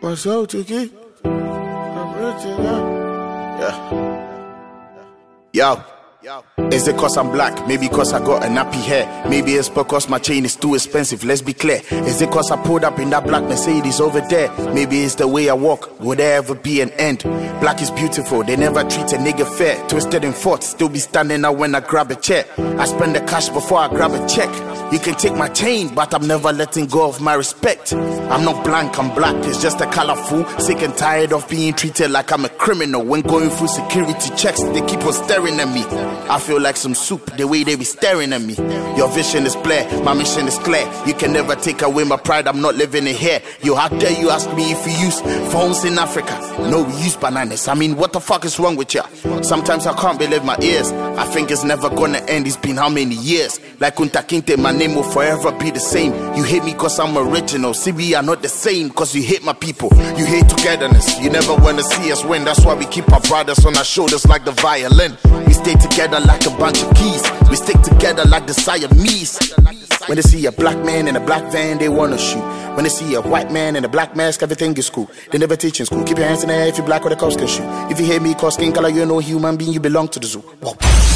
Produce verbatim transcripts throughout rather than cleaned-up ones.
myself to keep. I'm rich, yeah. Yo. Is it cause I'm black? Maybe cause I got a nappy hair. Maybe it's because my chain is too expensive, let's be clear. Is it cause I pulled up in that black Mercedes over there? Maybe it's the way I walk, will there ever be an end? Black is beautiful, they never treat a nigga fair. Twisted in thoughts, still be standing out when I grab a check. I spend the cash before I grab a check. You can take my chain, but I'm never letting go of my respect. I'm not blank, I'm black, it's just a colorful. Sick and tired of being treated like I'm a criminal. When going through security checks, they keep on staring at me. I feel like some soup, the way they be staring at me. Your vision is clear, my mission is clear. You can never take away my pride, I'm not living it here. Yo, how dare you ask me if we use phones in Africa? No, we use bananas. I mean, what the fuck is wrong with ya? Sometimes I can't believe my ears. I think it's never gonna end, it's been how many years? Like Kunta Kinte, my name will forever be the same. You hate me cause I'm original. See, we are not the same cause you hate my people. You hate togetherness, you never wanna see us win. That's why we keep our brothers on our shoulders like the violin. We stay together like a bunch of keys. We stick together like the Siamese. When they see a black man in a black van, they wanna shoot. When they see a white man in a black mask, everything is cool. They never teach in school. Keep your hands in the air if you're black or the cops can shoot. If you hate me cause skin color, you're no human being, you belong to the zoo. Whoa.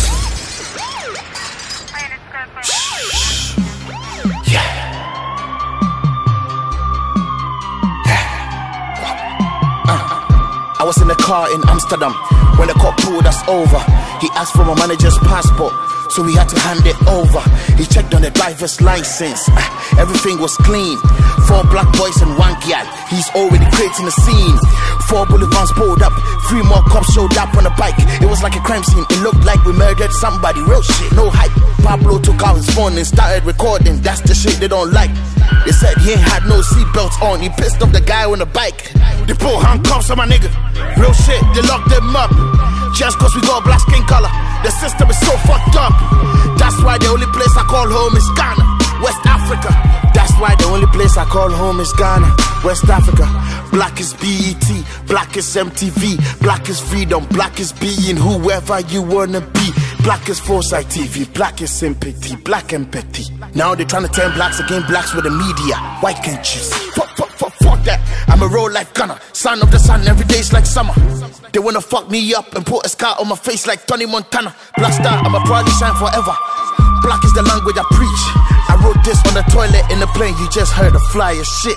I was in the car in Amsterdam when the cop pulled us over. He asked for my manager's passport, so we had to hand it over. He checked on the driver's license, everything was clean. Four black boys and one gal, he's already creating a scene. Four bullet vans pulled up, three more cops showed up on a bike. It was like a crime scene, it looked like we murdered somebody. Real shit, no hype. Pablo took out his phone and started recording. That's the shit they don't like. They said he ain't had no seatbelts on, he pissed off the guy on the bike. They put handcuffs on my nigga. Real shit, they locked them up just cause we got black skin color. The system is so fucked up. That's why the only place I call home is Ghana, West Africa. That's why the only place I call home is Ghana, West Africa. Black is B E T, black is M T V, black is freedom, black is being whoever you wanna be. Black is Foresight T V, black is sympathy, black empathy. Now they're trying to turn blacks against blacks with the media. Why can't you see? Fuck, fuck, fuck, fuck that. I'm a real life gunner, son of the sun, every day's like summer. They wanna fuck me up and put a scar on my face like Tony Montana. Black star, I'ma proudly shine forever. Black is the language I preach. I wrote this on the toilet in the plane, you just heard a flyer shit.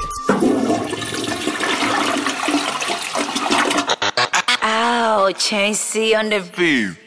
Ow, Chain C on the beat.